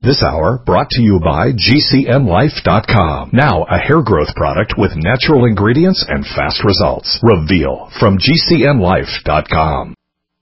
This hour brought to you by GCNlife.com. Now a hair growth product with natural ingredients and fast results. Reveal from GCNlife.com.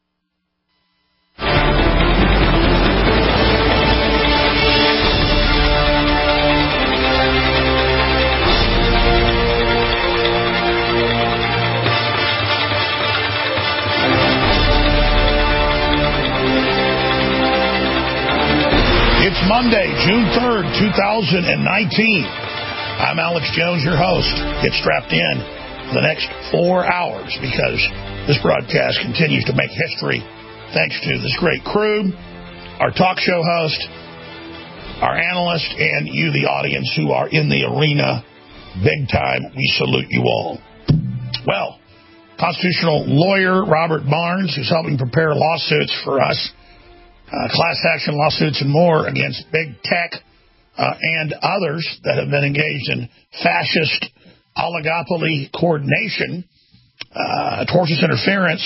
It's Monday, June 3rd, 2019. I'm Alex Jones, your host. Get strapped in for the next 4 hours because this broadcast continues to make history thanks to this great crew, our talk show host, our analyst, and you, the audience, who are in the arena big time. We salute you all. Well, constitutional lawyer Robert Barnes, who's helping prepare lawsuits for us, class action lawsuits and more against big tech and others that have been engaged in fascist oligopoly coordination, tortious interference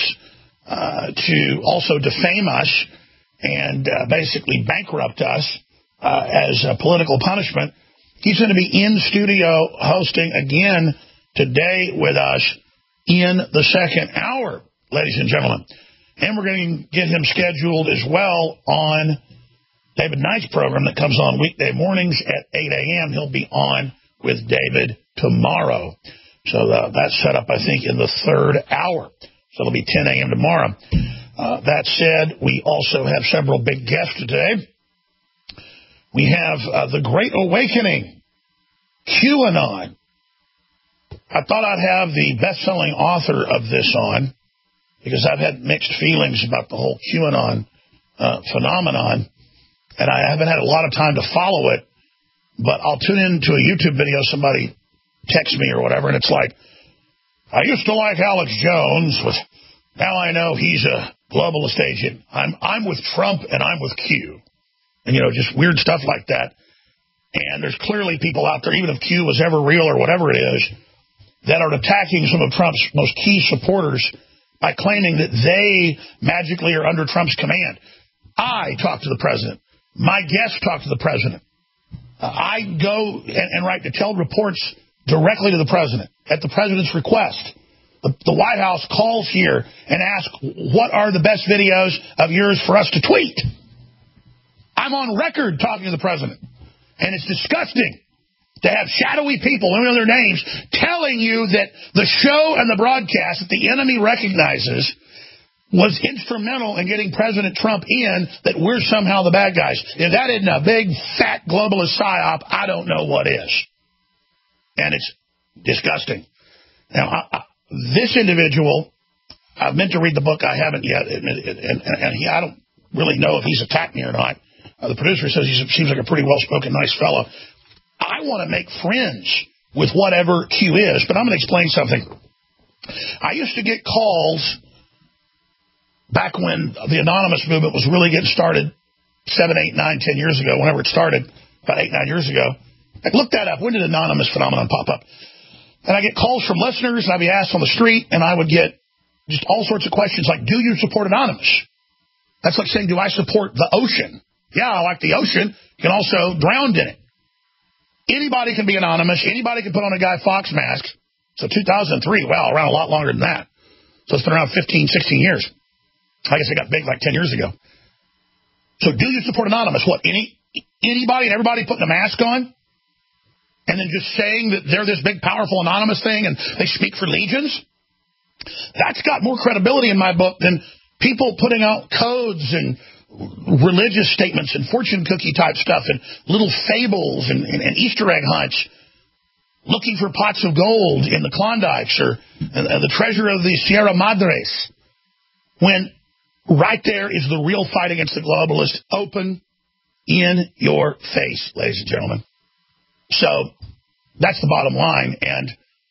to also defame us and basically bankrupt us as a political punishment. He's going to be in studio hosting again today with us in the second hour, ladies and gentlemen. And we're going to get him scheduled as well on David Knight's program that comes on weekday mornings at 8 a.m. He'll be on with David tomorrow. So that's set up, I think, in the third hour. So it'll be 10 a.m. tomorrow. That said, we also have several big guests today. We have the Great Awakening, QAnon. I thought I'd have the best-selling author of this on, because I've had mixed feelings about the whole QAnon phenomenon, and I haven't had a lot of time to follow it, but I'll tune into a YouTube video, somebody texts me or whatever, and it's like, I used to like Alex Jones, but now I know he's a globalist agent. I'm with Trump, and I'm with Q. And, just weird stuff like that. And there's clearly people out there, even if Q was ever real or whatever it is, that are attacking some of Trump's most key supporters by claiming that they magically are under Trump's command. I talk to the president. My guests talk to the president. I go and write detailed reports directly to the president at the president's request. The White House calls here and asks, what are the best videos of yours for us to tweet? I'm on record talking to the president. And it's disgusting to have shadowy people, we don't know their names, telling you that the show and the broadcast that the enemy recognizes was instrumental in getting President Trump in, that we're somehow the bad guys. If that isn't a big, fat, globalist psyop, I don't know what is. And it's disgusting. Now, this individual, I've meant to read the book, I haven't yet, I don't really know if he's attacked me or not. The producer says he seems like a pretty well-spoken, nice fellow. I want to make friends with whatever Q is, but I'm going to explain something. I used to get calls back when the anonymous movement was really getting started 7, 8, 9, 10 years ago, whenever it started, about 8, 9 years ago. Like, look that up. When did anonymous phenomenon pop up? And I get calls from listeners, and I'd be asked on the street, and I would get just all sorts of questions like, do you support anonymous? That's like saying, do I support the ocean? Yeah, I like the ocean. You can also drown in it. Anybody can be anonymous. Anybody can put on a Guy Fawkes mask. So 2003, wow, around a lot longer than that. So it's been around 15, 16 years. I guess it got big like 10 years ago. So do you support anonymous? What, anybody and everybody putting a mask on? And then just saying that they're this big, powerful, anonymous thing and they speak for legions? That's got more credibility in my book than people putting out codes and religious statements and fortune cookie type stuff and little fables and Easter egg hunts, looking for pots of gold in the Klondikes or the treasure of the Sierra Madres, when right there is the real fight against the globalists, open in your face, ladies and gentlemen. So that's the bottom line, and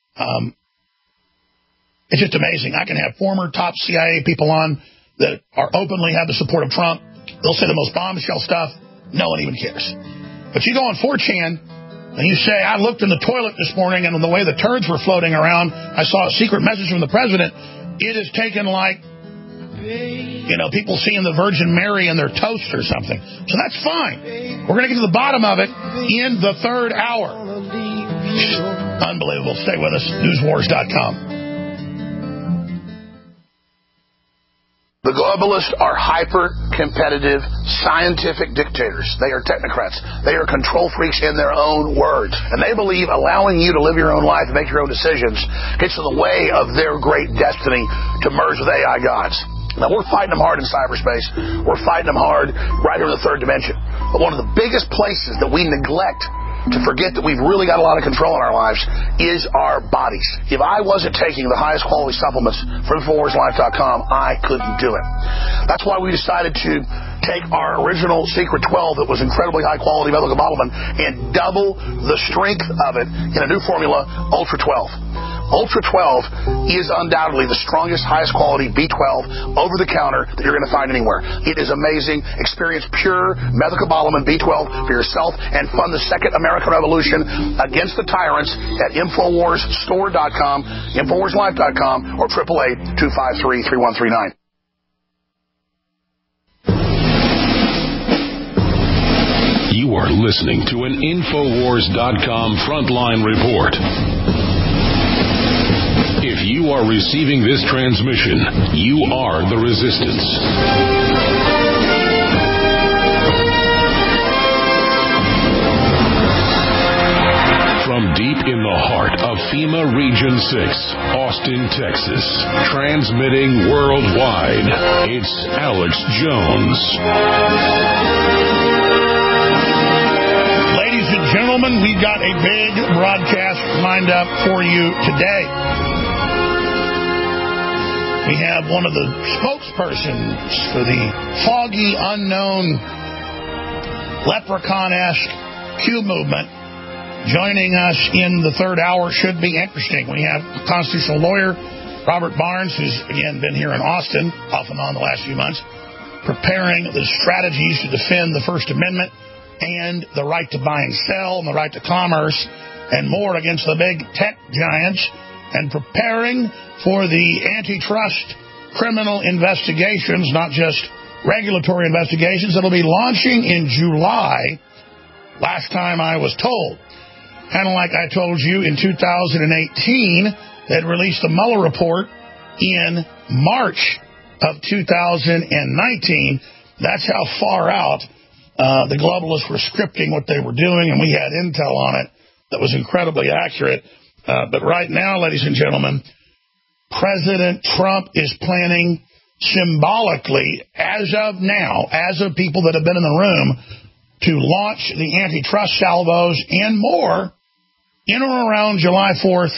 it's just amazing. I can have former top CIA people on that are openly have the support of Trump. They'll say the most bombshell stuff. No one even cares. But you go on 4chan and you say, I looked in the toilet this morning, and the way the turds were floating around, I saw a secret message from the president. It has taken like people seeing the Virgin Mary in their toast or something. So that's fine. We're going to get to the bottom of it in the third hour. Unbelievable. Stay with us. Newswars.com. The globalists are hyper-competitive, scientific dictators. They are technocrats. They are control freaks in their own words. And they believe allowing you to live your own life and make your own decisions gets in the way of their great destiny to merge with AI gods. Now, we're fighting them hard in cyberspace. We're fighting them hard right here in the third dimension. But one of the biggest places that we neglect to forget that we've really got a lot of control in our lives is our bodies. If I wasn't taking the highest quality supplements from InfoWarsLife.com, I couldn't do it. That's why we decided to take our original Secret 12 that was incredibly high quality methylcobalamin and double the strength of it in a new formula, Ultra 12. Ultra 12 is undoubtedly the strongest, highest quality B12 over-the-counter that you're going to find anywhere. It is amazing. Experience pure methylcobalamin B12 for yourself and fund the second American Revolution against the tyrants at InfoWarsStore.com, InfoWarsLife.com, or 888-253-3139. You are listening to an InfoWars.com frontline report. If you are receiving this transmission, you are the resistance. From deep in the heart of FEMA Region 6, Austin, Texas, transmitting worldwide, it's Alex Jones. Ladies and gentlemen, we've got a big broadcast lined up for you today. We have one of the spokespersons for the foggy, unknown, leprechaun-esque Q movement joining us in the third hour. Should be interesting. We have constitutional lawyer Robert Barnes, who's, again, been here in Austin off and on the last few months, preparing the strategies to defend the First Amendment and the right to buy and sell and the right to commerce and more against the big tech giants, and preparing for the antitrust criminal investigations, not just regulatory investigations, that'll be launching in July, last time I was told. Kind of like I told you in 2018, they'd released the Mueller report in March of 2019. That's how far out the globalists were scripting what they were doing, and we had intel on it that was incredibly accurate. But right now, ladies and gentlemen, President Trump is planning symbolically, as of now, as of people that have been in the room, to launch the antitrust salvos and more in or around July 4th,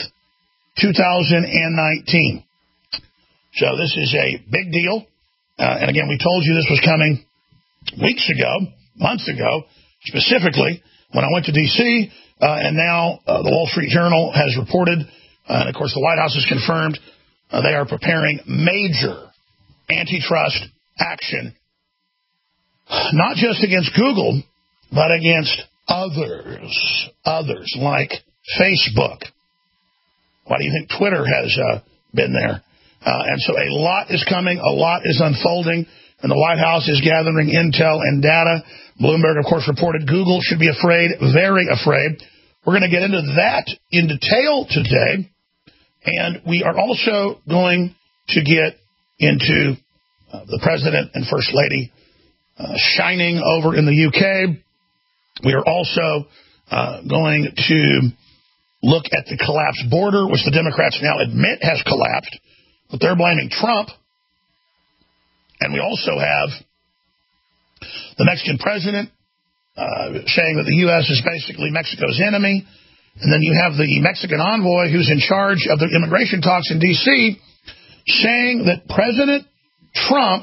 2019. So this is a big deal. And again, we told you this was coming weeks ago, months ago, specifically when I went to D.C., and now the Wall Street Journal has reported, and of course the White House has confirmed, they are preparing major antitrust action, not just against Google, but against others like Facebook. Why do you think Twitter has been there? And so a lot is coming, a lot is unfolding, and the White House is gathering intel and data. Bloomberg, of course, reported Google should be afraid, very afraid. We're going to get into that in detail today, and we are also going to get into the President and First Lady shining over in the UK. We are also going to look at the collapsed border, which the Democrats now admit has collapsed, but they're blaming Trump. And we also have the Mexican president saying that the U.S. is basically Mexico's enemy. And then you have the Mexican envoy who's in charge of the immigration talks in D.C. saying that President Trump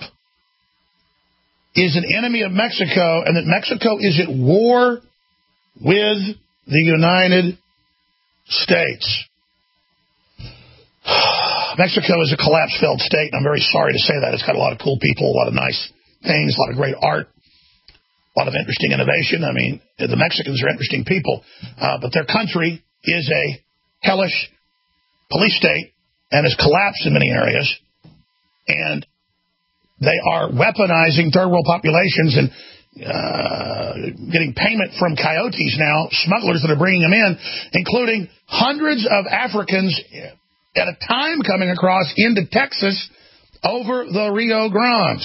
is an enemy of Mexico and that Mexico is at war with the United States. Mexico is a collapsed, failed state, and I'm very sorry to say that. It's got a lot of cool people, a lot of nice things, a lot of great art, a lot of interesting innovation. I mean, the Mexicans are interesting people, but their country is a hellish police state and has collapsed in many areas. And They are weaponizing third world populations and getting payment from coyotes now, smugglers that are bringing them in, including hundreds of Africans at a time coming across into Texas over the Rio Grande.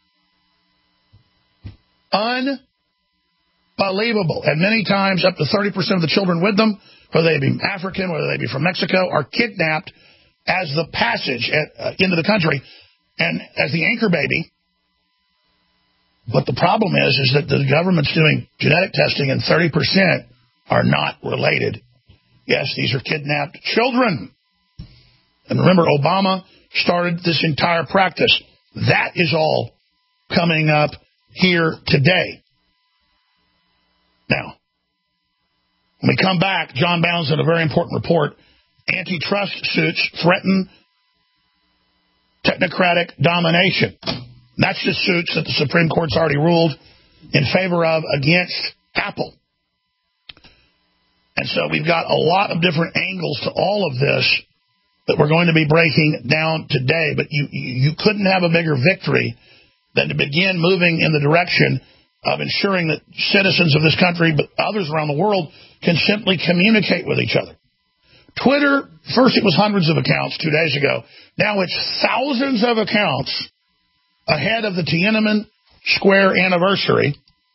Unbelievable. And many times up to 30% of the children with them, whether they be African, whether they be from Mexico, are kidnapped as the passage into the country and as the anchor baby. But the problem is that the government's doing genetic testing and 30% are not related. Yes, these are kidnapped children. And remember, Obama started this entire practice. That is all coming up here today. Now, when we come back, John Bounds in a very important report. Antitrust suits threaten technocratic domination. That's the suits that the Supreme Court's already ruled in favor of against Apple. And so we've got a lot of different angles to all of this that we're going to be breaking down today. But you couldn't have a bigger victory than to begin moving in the direction of ensuring that citizens of this country, but others around the world, can simply communicate with each other. Twitter, first it was hundreds of accounts 2 days ago. Now it's thousands of accounts ahead of the Tiananmen Square anniversary.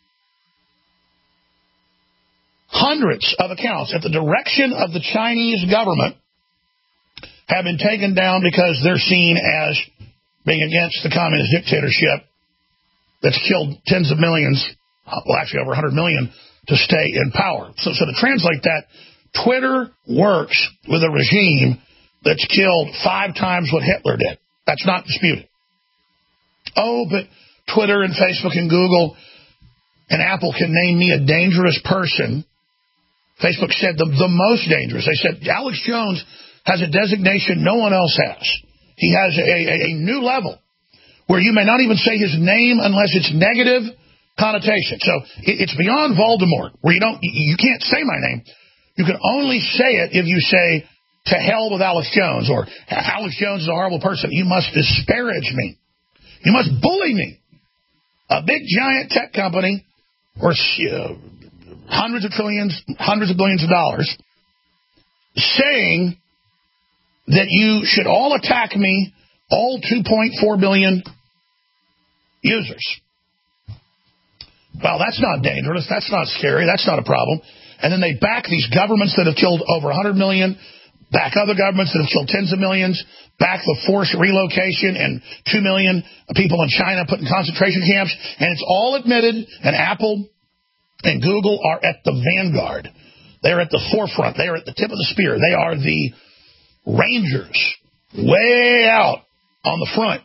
Hundreds of accounts at the direction of the Chinese government have been taken down because they're seen as being against the communist dictatorship that's killed tens of millions, well, actually over 100 million, to stay in power. So to translate that, Twitter works with a regime that's killed 5 times what Hitler did. That's not disputed. Oh, but Twitter and Facebook and Google and Apple can name me a dangerous person. Facebook said the most dangerous. They said Alex Jones has a designation no one else has. He has a new level where you may not even say his name unless it's negative connotation. So it's beyond Voldemort, where you can't say my name. You can only say it if you say, to hell with Alex Jones, or Alex Jones is a horrible person. You must disparage me. You must bully me. A big giant tech company worth hundreds of trillions, hundreds of billions of dollars, saying that you should all attack me, all 2.4 billion users. Well, that's not dangerous. That's not scary. That's not a problem. And then they back these governments that have killed over 100 million, back other governments that have killed tens of millions, back the forced relocation and 2 million people in China put in concentration camps. And it's all admitted, and Apple and Google are at the vanguard. They're at the forefront. They are at the tip of the spear. They are the Rangers way out on the front.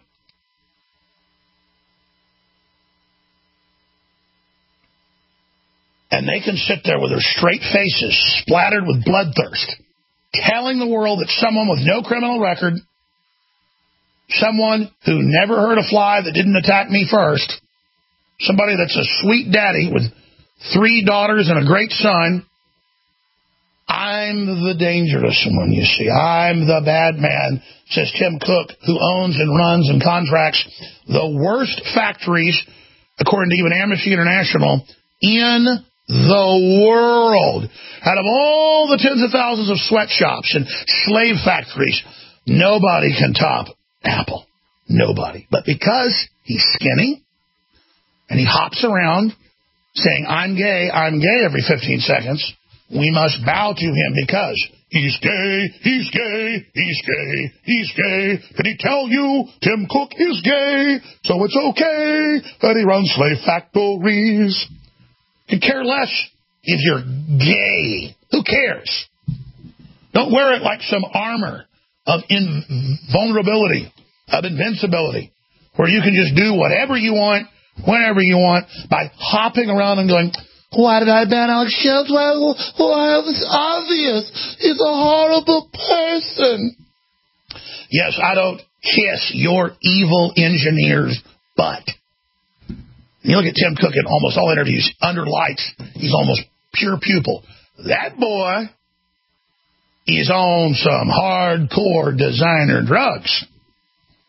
And they can sit there with their straight faces splattered with bloodthirst, telling the world that someone with no criminal record, someone who never hurt a fly that didn't attack me first, somebody that's a sweet daddy with 3 daughters and a great son, I'm the dangerous one, you see. I'm the bad man, says Tim Cook, who owns and runs and contracts the worst factories, according to even Amnesty International, in the world. Out of all the tens of thousands of sweatshops and slave factories, nobody can top Apple. Nobody. But because he's skinny and he hops around saying, I'm gay every 15 seconds, we must bow to him because he's gay, he's gay, he's gay, he's gay. Can he tell you Tim Cook is gay? So it's okay that he runs slave factories. Could care less if you're gay. Who cares? Don't wear it like some armor of invulnerability, of invincibility, where you can just do whatever you want, whenever you want, by hopping around and going, why did I ban Alex Jones? Why it's obvious. He's a horrible person. Yes, I don't kiss your evil engineer's butt. You look at Tim Cook in almost all interviews, under lights, he's almost pure pupil. That boy is on some hardcore designer drugs.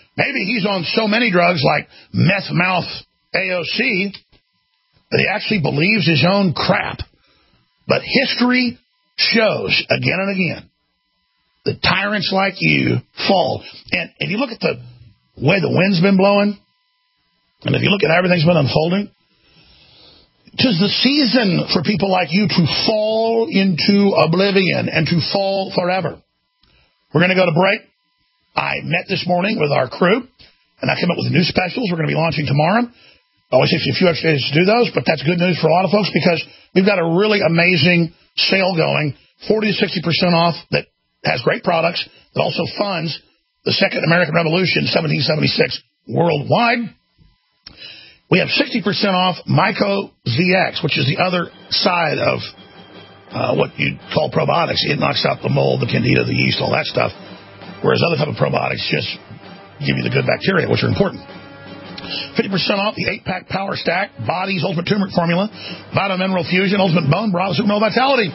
Maybe he's on so many drugs like meth mouth AOC that he actually believes his own crap. But history shows again and again that tyrants like you fall. And if you look at the way the wind's been blowing, and if you look at how everything's been unfolding, 'tis the season for people like you to fall into oblivion and to fall forever. We're going to go to break. I met this morning with our crew, and I came up with new specials we're going to be launching tomorrow. Always takes you a few extra days to do those, but that's good news for a lot of folks because we've got a really amazing sale going, 40 to 60% off, that has great products, that also funds the Second American Revolution, 1776, worldwide. We have 60% off Myco ZX, which is the other side of what you call probiotics. It knocks out the mold, the candida, the yeast, all that stuff, whereas other type of probiotics just give you the good bacteria, which are important. 50% off the 8-pack Power Stack, Body's Ultimate Turmeric Formula, Vitamin Mineral Fusion, Ultimate Bone Broth, Super Mineral Vitality.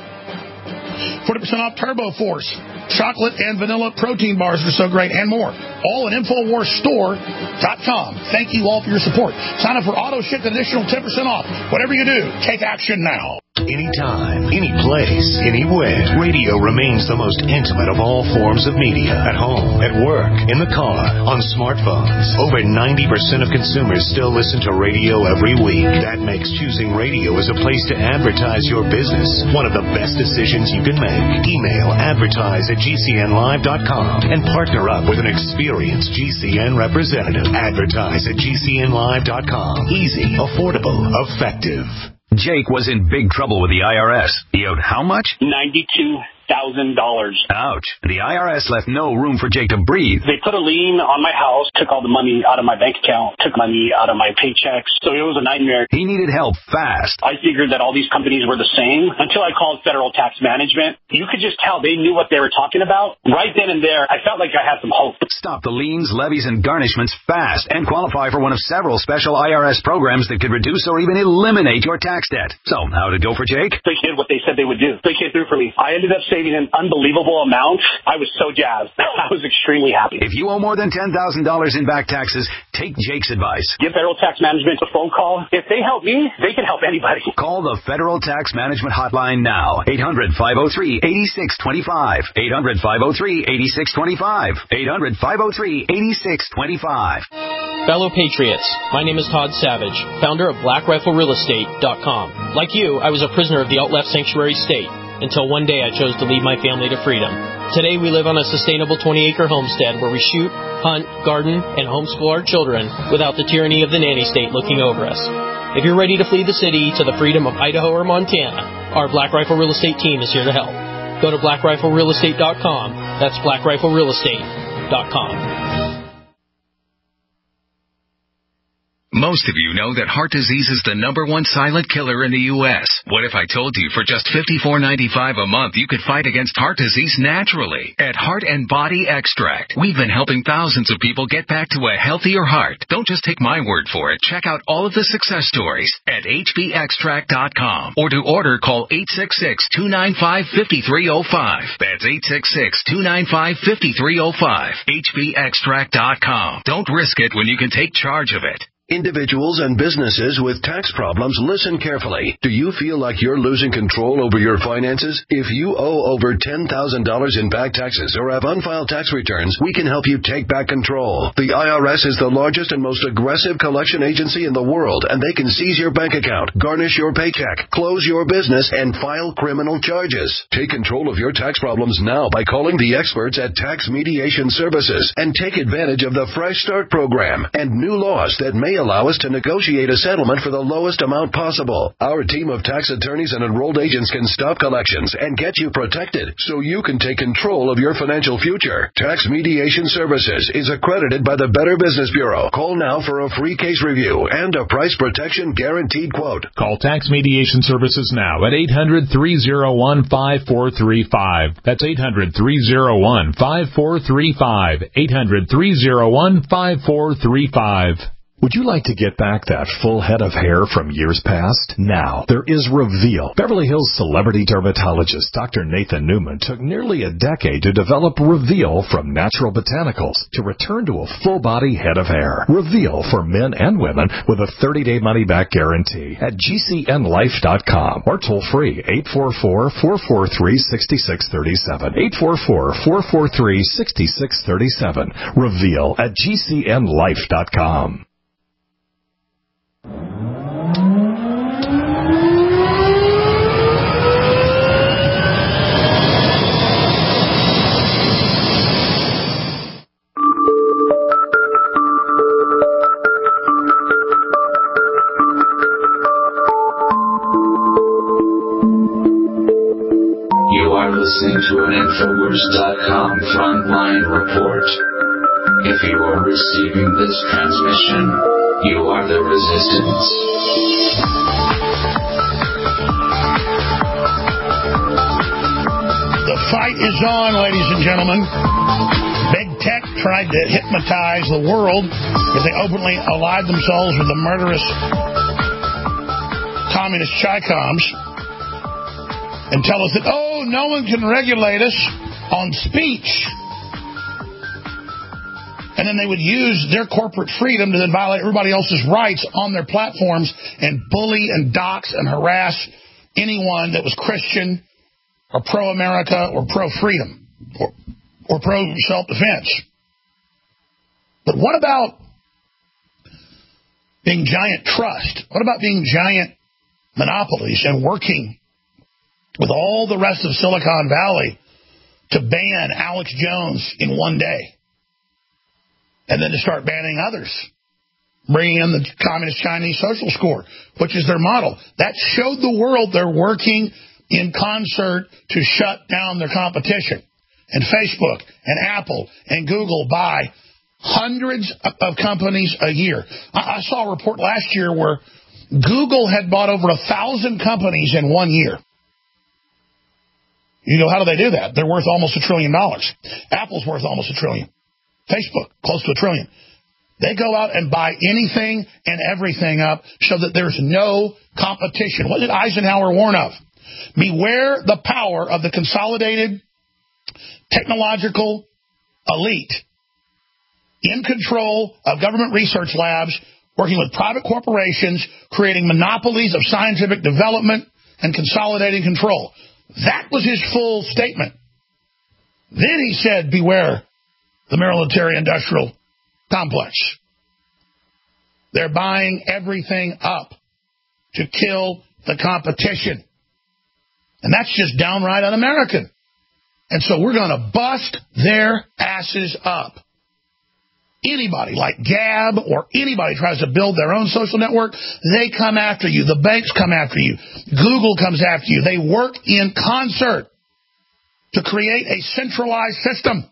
40% off Turbo Force, chocolate and vanilla protein bars that are so great, and more. All at InfoWarsStore.com. Thank you all for your support. Sign up for auto ship, additional 10% off. Whatever you do, take action now. Anytime, any place, anywhere, radio remains the most intimate of all forms of media. At home, at work, in the car, on smartphones. Over 90% of consumers still listen to radio every week. That makes choosing radio as a place to advertise your business one of the best decisions you can make. Email advertise@gcnlive.com and partner up with an experienced GCN representative. Advertise@gcnlive.com. Easy, affordable, effective. Jake was in big trouble with the IRS. He owed how much? $92,000. Ouch. The IRS left no room for Jake to breathe. They put a lien on my house, took all the money out of my bank account, took money out of my paychecks. So it was a nightmare. He needed help fast. I figured that all these companies were the same until I called Federal Tax Management. You could just tell they knew what they were talking about. Right then and there, I felt like I had some hope. Stop the liens, levies, and garnishments fast and qualify for one of several special IRS programs that could reduce or even eliminate your tax debt. So, how'd it go for Jake? They did what they said they would do. They came through for me. I ended up saving an unbelievable amount. I was so jazzed. I was extremely happy. If you owe more than $10,000 in back taxes, take Jake's advice. Give Federal Tax Management a phone call. If they help me, they can help anybody. Call the Federal Tax Management Hotline now. 800-503-8625. 800-503-8625. 800-503-8625. Fellow Patriots, my name is Todd Savage, founder of BlackRifleRealEstate.com. Like you, I was a prisoner of the alt-left sanctuary state until one day I chose to lead my family to freedom. Today we live on a sustainable 20-acre homestead where we shoot, hunt, garden, and homeschool our children without the tyranny of the nanny state looking over us. If you're ready to flee the city to the freedom of Idaho or Montana, our Black Rifle Real Estate team is here to help. Go to BlackRifleRealEstate.com. That's BlackRifleRealEstate.com. Most of you know that heart disease is the #1 silent killer in the U.S. What if I told you for just $54.95 a month you could fight against heart disease naturally? At Heart and Body Extract, we've been helping thousands of people get back to a healthier heart. Don't just take my word for it. Check out all of the success stories at hbextract.com. Or to order, call 866-295-5305. That's 866-295-5305. hbextract.com. Don't risk it when you can take charge of it. Individuals and businesses with tax problems, listen carefully. Do you feel like you're losing control over your finances? If you owe over $10,000 in back taxes or have unfiled tax returns, we can help you take back control. The IRS is the largest and most aggressive collection agency in the world, and they can seize your bank account, garnish your paycheck, close your business, and file criminal charges. Take control of your tax problems now by calling the experts at Tax Mediation Services and take advantage of the Fresh Start program and new laws that may allow us to negotiate a settlement for the lowest amount possible. Our team of tax attorneys and enrolled agents can stop collections and get you protected so you can take control of your financial future. Tax Mediation Services is accredited by the Better Business Bureau. Call now for a free case review and a price protection guaranteed quote. Call Tax Mediation Services now at 800-301-5435. That's 800-301-5435. 800-301-5435. Would you like to get back that full head of hair from years past? Now, there is Reveal. Beverly Hills celebrity dermatologist Dr. Nathan Newman took nearly a decade to develop Reveal from natural botanicals to return to a full-body head of hair. Reveal for men and women with a 30-day money-back guarantee at GCNlife.com or toll-free 844-443-6637. 844-443-6637. Reveal at GCNlife.com. You are listening to an Infowars.com frontline report. If you are receiving this transmission, you are the resistance. The fight is on, ladies and gentlemen. Big tech tried to hypnotize the world as they openly allied themselves with the murderous communist Chi-Coms and tell us that, oh, no one can regulate us on speech. And then they would use their corporate freedom to then violate everybody else's rights on their platforms and bully and dox and harass anyone that was Christian or pro-America or pro-freedom or pro-self-defense. But what about being giant trust? What about being giant monopolies and working with all the rest of Silicon Valley to ban Alex Jones in one day? And then to start banning others, bringing in the Communist Chinese social score, which is their model. That showed the world they're working in concert to shut down their competition. And Facebook and Apple and Google buy hundreds of companies a year. I saw a report last year where Google had bought over 1,000 companies in 1 year. You go, how do they do that? They're worth almost $1 trillion. Apple's worth almost $1 trillion. Facebook, close to $1 trillion. They go out and buy anything and everything up so that there's no competition. What did Eisenhower warn of? Beware the power of the consolidated technological elite in control of government research labs, working with private corporations, creating monopolies of scientific development and consolidating control. That was his full statement. Then he said, beware the military-industrial complex. They're buying everything up to kill the competition. And that's just downright un-American. And so we're going to bust their asses up. Anybody like Gab or anybody tries to build their own social network, they come after you. The banks come after you. Google comes after you. They work in concert to create a centralized system.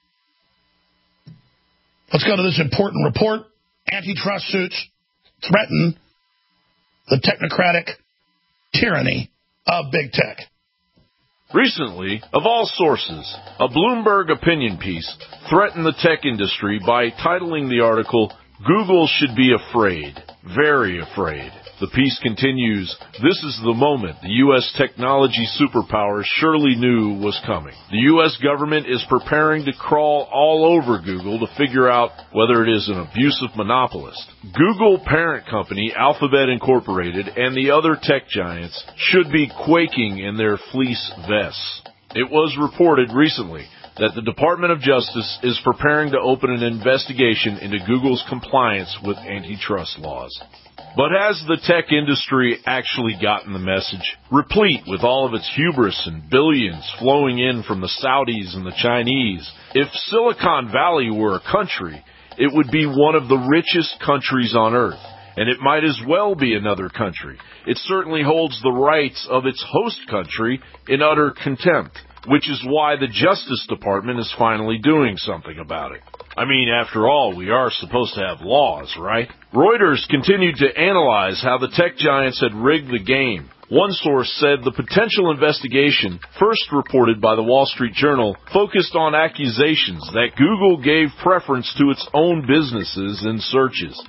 Let's go to this important report. Antitrust suits threaten the technocratic tyranny of big tech. Recently, of all sources, a Bloomberg opinion piece threatened the tech industry by titling the article, "Google Should Be Afraid, Very Afraid." The piece continues, "This is the moment the U.S. technology superpower surely knew was coming. The U.S. government is preparing to crawl all over Google to figure out whether it is an abusive monopolist. Google parent company Alphabet Incorporated and the other tech giants should be quaking in their fleece vests." It was reported recently that the Department of Justice is preparing to open an investigation into Google's compliance with antitrust laws. But has the tech industry actually gotten the message? Replete with all of its hubris and billions flowing in from the Saudis and the Chinese, if Silicon Valley were a country, it would be one of the richest countries on earth. And it might as well be another country. It certainly holds the rights of its host country in utter contempt, which is why the Justice Department is finally doing something about it. I mean, after all, we are supposed to have laws, right? Reuters continued to analyze how the tech giants had rigged the game. One source said the potential investigation, first reported by the Wall Street Journal, focused on accusations that Google gave preference to its own businesses in searches.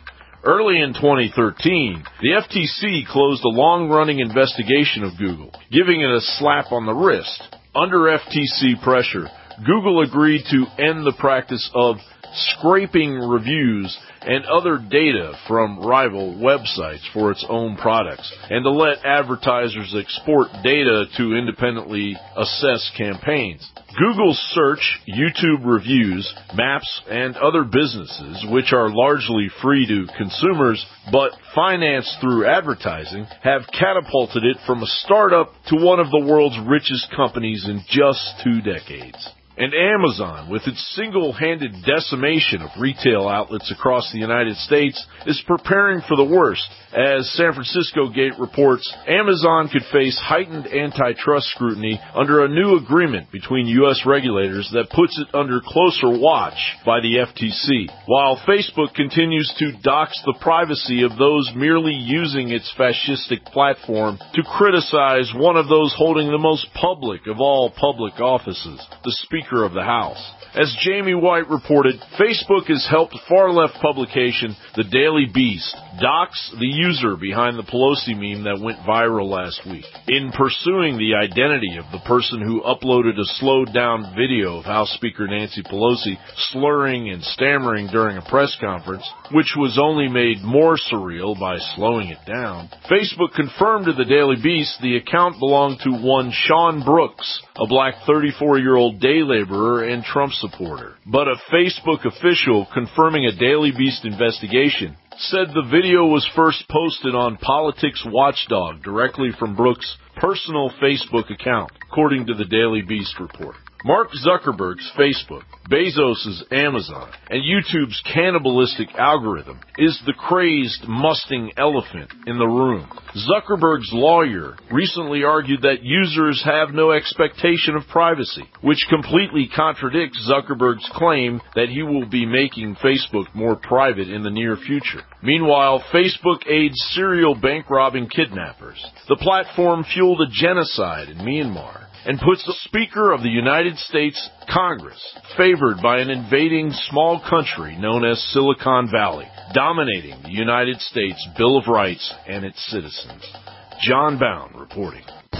Early in 2013, the FTC closed a long-running investigation of Google, giving it a slap on the wrist. Under FTC pressure, Google agreed to end the practice of scraping reviews and other data from rival websites for its own products, and to let advertisers export data to independently assess campaigns. Google's search, YouTube reviews, maps, and other businesses, which are largely free to consumers but financed through advertising, have catapulted it from a startup to one of the world's richest companies in just 2 decades. And Amazon, with its single-handed decimation of retail outlets across the United States, is preparing for the worst. As San Francisco Gate reports, Amazon could face heightened antitrust scrutiny under a new agreement between U.S. regulators that puts it under closer watch by the FTC, while Facebook continues to dox the privacy of those merely using its fascistic platform to criticize one of those holding the most public of all public offices, the Speaker of the House. As Jamie White reported, Facebook has helped far-left publication The Daily Beast dox the user behind the Pelosi meme that went viral last week. In pursuing the identity of the person who uploaded a slowed-down video of House Speaker Nancy Pelosi slurring and stammering during a press conference, which was only made more surreal by slowing it down, Facebook confirmed to The Daily Beast the account belonged to one Sean Brooks, a black 34-year-old day laborer and Trump supporter. But a Facebook official confirming a Daily Beast investigation said the video was first posted on Politics Watchdog directly from Brooks' personal Facebook account, according to the Daily Beast report. Mark Zuckerberg's Facebook, Bezos' Amazon, and YouTube's cannibalistic algorithm is the crazed, musting elephant in the room. Zuckerberg's lawyer recently argued that users have no expectation of privacy, which completely contradicts Zuckerberg's claim that he will be making Facebook more private in the near future. Meanwhile, Facebook aids serial bank-robbing kidnappers. The platform fueled a genocide in Myanmar and puts the Speaker of the United States Congress favored by an invading small country known as Silicon Valley, dominating the United States Bill of Rights and its citizens. John Bound reporting.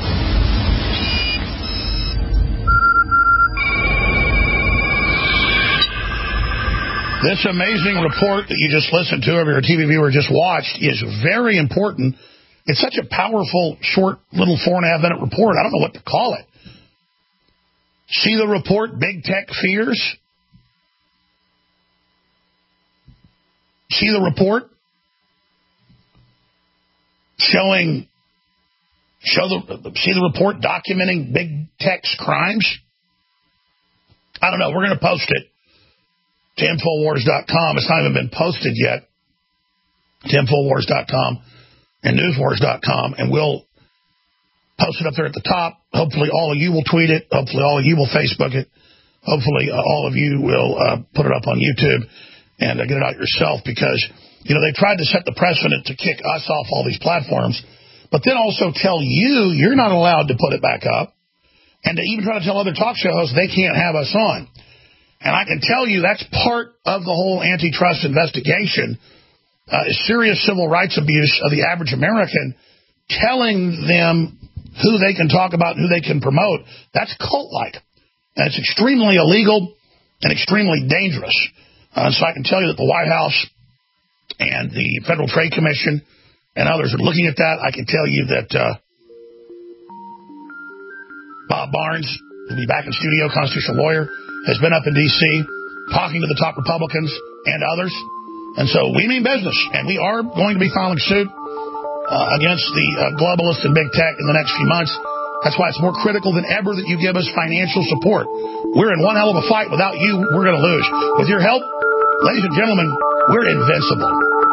This amazing report that you just listened to, or your TV viewer just watched, is very important. It's such a powerful, short, little 4.5-minute report. I don't know what to call it. See the report, Big Tech Fears? See the report? See the report documenting Big Tech's crimes? I don't know. We're going to post it to Infowars.com. It's not even been posted yet. To Infowars.com and Newswars.com, and we'll post it up there at the top. Hopefully all of you will tweet it. Hopefully all of you will Facebook it. Hopefully all of you will put it up on YouTube and get it out yourself, because, you know, they tried to set the precedent to kick us off all these platforms, but then also tell you you're not allowed to put it back up, and to even try to tell other talk show hosts they can't have us on. And I can tell you that's part of the whole antitrust investigation, serious civil rights abuse of the average American, telling them who they can talk about and who they can promote. That's cult-like. And it's extremely illegal and extremely dangerous. So I can tell you that the White House and the Federal Trade Commission and others are looking at that. I can tell you that Bob Barnes, who'll be back in studio, constitutional lawyer, has been up in D.C. talking to the top Republicans and others. And so we mean business, and we are going to be filing suit against the globalists and big tech in the next few months. That's why it's more critical than ever that you give us financial support. We're in one hell of a fight. Without you, we're going to lose. With your help, ladies and gentlemen, we're invincible.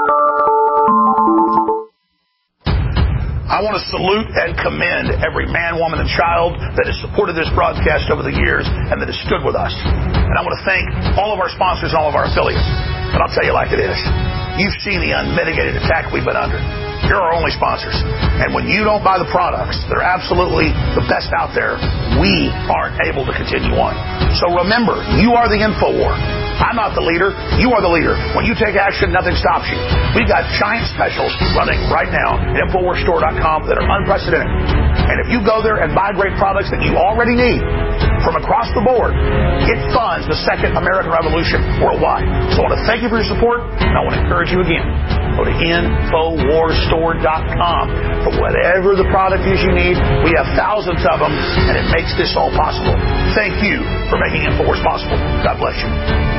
I want to salute and commend every man, woman, and child that has supported this broadcast over the years and that has stood with us. And I want to thank all of our sponsors and all of our affiliates. But I'll tell you like it is. You've seen the unmitigated attack we've been under. You're our only sponsors. And when you don't buy the products that are absolutely the best out there, we aren't able to continue on. So remember, you are the InfoWar. I'm not the leader. You are the leader. When you take action, nothing stops you. We've got giant specials running right now at InfoWarsStore.com that are unprecedented. And if you go there and buy great products that you already need from across the board, it funds the second American Revolution worldwide. So I want to thank you for your support, and I want to encourage you again. Go to InfoWarsStore.com for whatever the product is you need. We have thousands of them, and it makes this all possible. Thank you for making InfoWars possible. God bless you.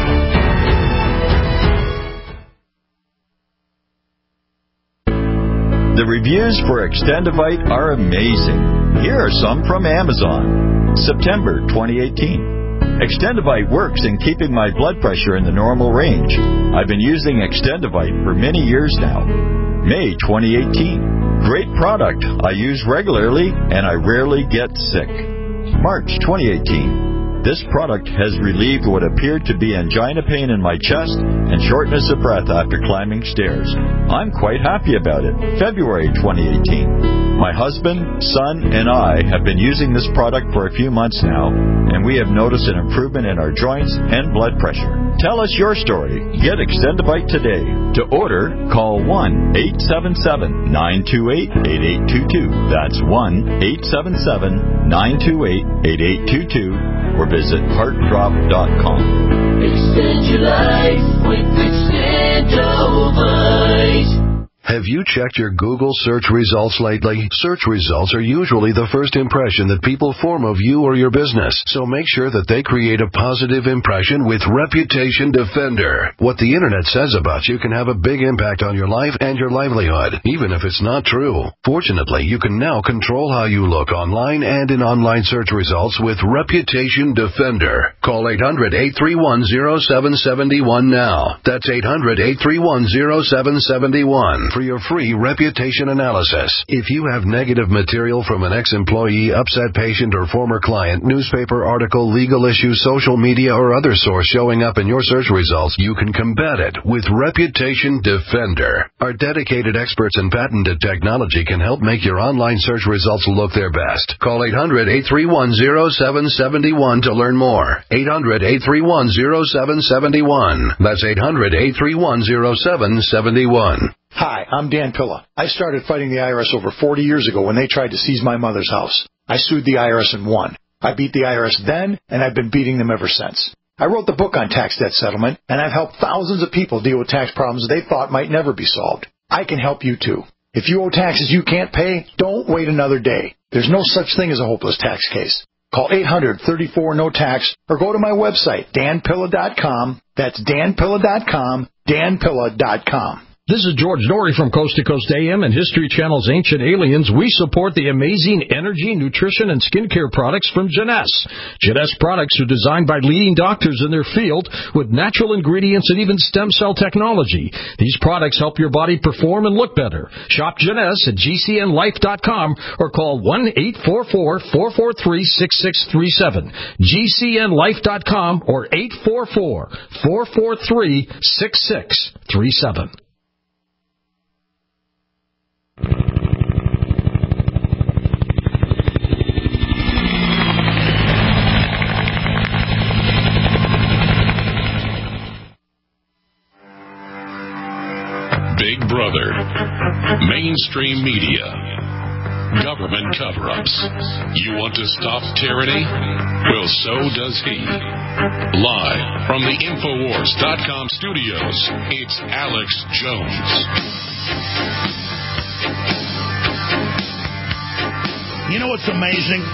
The reviews for Extendivite are amazing. Here are some from Amazon. September 2018. Extendivite works in keeping my blood pressure in the normal range. I've been using Extendivite for many years now. May 2018. Great product. I use regularly and I rarely get sick. March 2018. This product has relieved what appeared to be angina pain in my chest and shortness of breath after climbing stairs. I'm quite happy about it. February 2018. My husband, son, and I have been using this product for a few months now, and we have noticed an improvement in our joints and blood pressure. Tell us your story. Get Extendivite today. To order, call 1-877-928-8822. That's 1-877-928-8822. Or visit heartdrop.com. Extend your life with Extendivite. Have you checked your Google search results lately? Search results are usually the first impression that people form of you or your business, so make sure that they create a positive impression with Reputation Defender. What the internet says about you can have a big impact on your life and your livelihood, even if it's not true. Fortunately, you can now control how you look online and in online search results with Reputation Defender. Call 800-831-0771 now. That's 800-831-0771. For your free reputation analysis. If you have negative material from an ex-employee, upset patient, or former client, newspaper article, legal issue, social media, or other source showing up in your search results, you can combat it with Reputation Defender. Our dedicated experts in patented technology can help make your online search results look their best. Call 800-831-0771 to learn more. 800-831-0771. That's 800-831-0771. Hi, I'm Dan Pilla. I started fighting the IRS over 40 years ago when they tried to seize my mother's house. I sued the IRS and won. I beat the IRS then, and I've been beating them ever since. I wrote the book on tax debt settlement, and I've helped thousands of people deal with tax problems they thought might never be solved. I can help you too. If you owe taxes you can't pay, don't wait another day. There's no such thing as a hopeless tax case. Call 800-34-NO-TAX or go to my website, danpilla.com. That's danpilla.com, danpilla.com. This is George Norrie from Coast to Coast AM and History Channel's Ancient Aliens. We support the amazing energy, nutrition, and skincare products from Jeunesse. Jeunesse products are designed by leading doctors in their field with natural ingredients and even stem cell technology. These products help your body perform and look better. Shop Jeunesse at GCNlife.com or call 1-844-443-6637. GCNlife.com or 844-443-6637. Big Brother, mainstream media, government cover-ups. You want to stop tyranny? Well, so does he. Live from the Infowars.com studios, it's Alex Jones. You know what's amazing?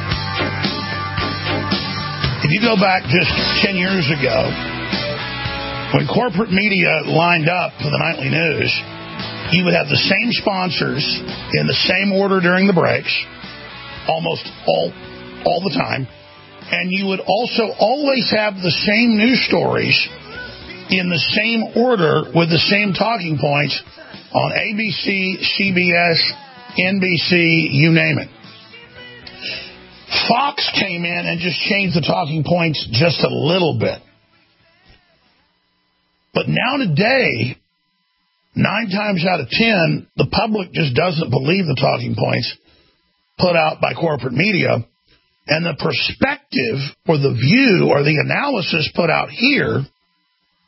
If you go back just 10 years ago, when corporate media lined up for the nightly news, you would have the same sponsors in the same order during the breaks, almost all the time, and you would also always have the same news stories in the same order with the same talking points on ABC, CBS, NBC, you name it. Fox came in and just changed the talking points just a little bit. But now today, 9 times out of 10, the public just doesn't believe the talking points put out by corporate media. And the perspective or the view or the analysis put out here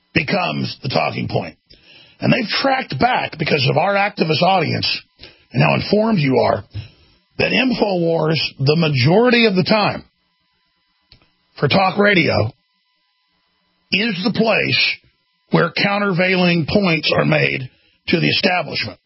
becomes the talking point. And they've tracked back, because of our activist audience and how informed you are, that InfoWars, the majority of the time for talk radio, is the place where countervailing points are made to the establishment.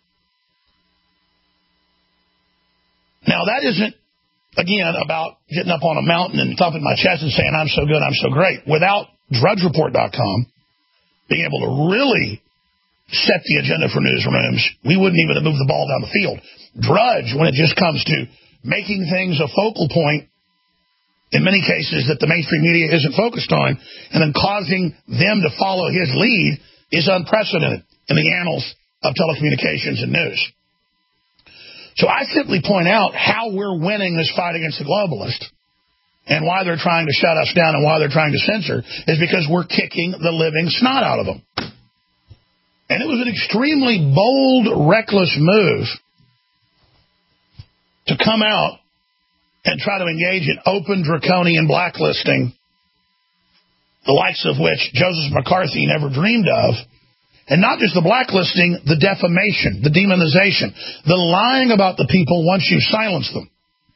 Now, that isn't, again, about getting up on a mountain and thumping my chest and saying, I'm so good, I'm so great. Without DrudgeReport.com being able to really set the agenda for newsrooms, we wouldn't even have moved the ball down the field. Drudge, when it just comes to making things a focal point, in many cases, that the mainstream media isn't focused on, and then causing them to follow his lead, is unprecedented in the annals of telecommunications and news. So I simply point out how we're winning this fight against the globalists, and why they're trying to shut us down and why they're trying to censor, is because we're kicking the living snot out of them. And it was an extremely bold, reckless move to come out and try to engage in open draconian blacklisting, the likes of which Joseph McCarthy never dreamed of. And not just the blacklisting, the defamation, the demonization, the lying about the people once you silence them.